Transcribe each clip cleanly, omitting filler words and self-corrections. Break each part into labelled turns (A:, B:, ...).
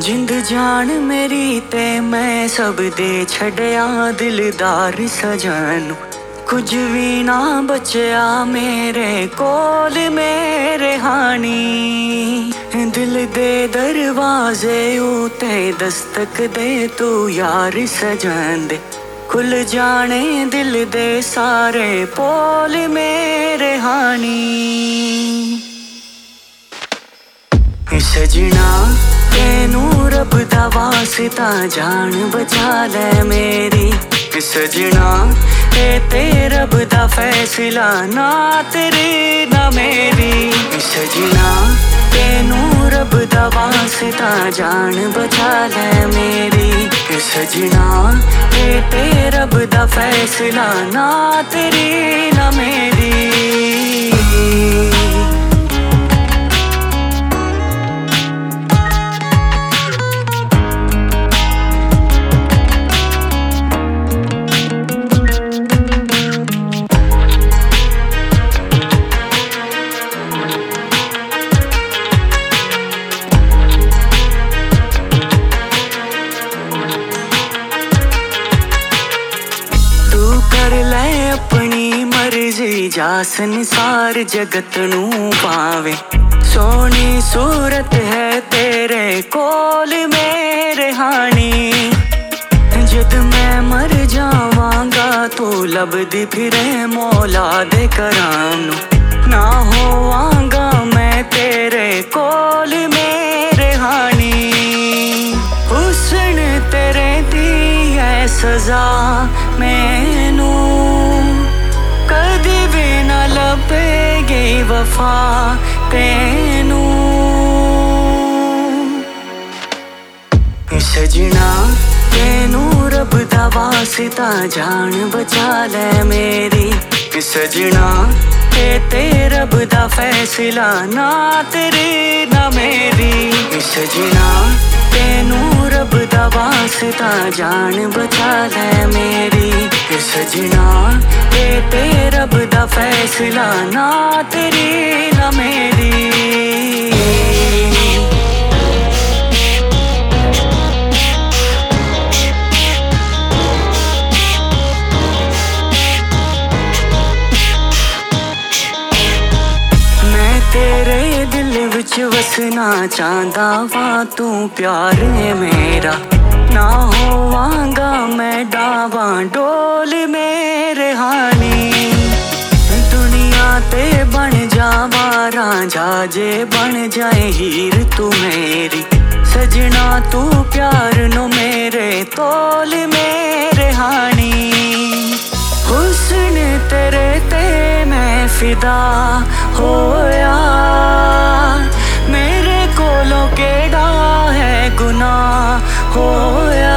A: जिंद जान मेरी ते मैं सब दे छड़िया दिलदार सजन कुछ भी ना बचया मेरे कोल मेरे हानी दिल दे दरवाजे उते दस्तक दे तू यार सजन दे खुल जाने दिल दे सारे पोल मेरे हानी सजना तेनू रब दा वास्ता जान बचा ले मेरी सजना ते रब दा फैसला ना तेरी ना मेरी सजना तेनू रब दा वास्ता जान बचा ले मेरी सजना ते रब दा फैसला ना तेरी ना मेरी अपनी मर्जी जा संसार जगत नू पावे सोनी सूरत है तेरे कोल मेरे हानी जद मैं मर जावांगा तू लभदी फिरे मौला दे कराम नू ना होवांगा मैं तेरे कोल मेरे हानी हुस्न तेरे दी है सजा मैनू कदी भी ना लभेगी वफा तेनू सजना तेनू रब दा वास्ता जान बचा ले मेरी सजना ते रब दा फैसला ना तेरी ना मेरी सजना तेनू रब दा वास्ता जान बचा ले मेरी सजना ते रब दा फैसला ना तेरी ना मेरी तेरे दिल विच वसना चाहता वा तू प्यार है मेरा ना होवांगा मैं डावा डोल मेरे हानी दुनिया ते बन जावा रांझा जे बन जाए हीर तू मेरी सजना तू प्यार नो मेरे तोल मेरे हानी हुस्न तेरे ते मैं फिदा होया मेरे कोलों केड़ा है गुनाह होया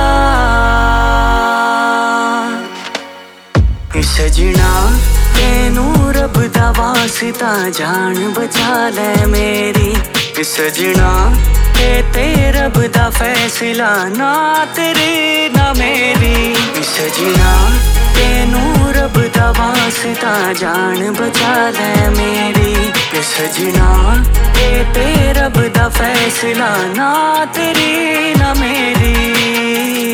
A: सजना तेनू रब दा वास्ता जान बचा ले मेरी सजना ते रब दा फैसला ना तेरी ना मेरी सजना तेनू रब दा वास्ता जान बचा ले मेरी सजना ते रब दा फैसला ना तेरी ना मेरी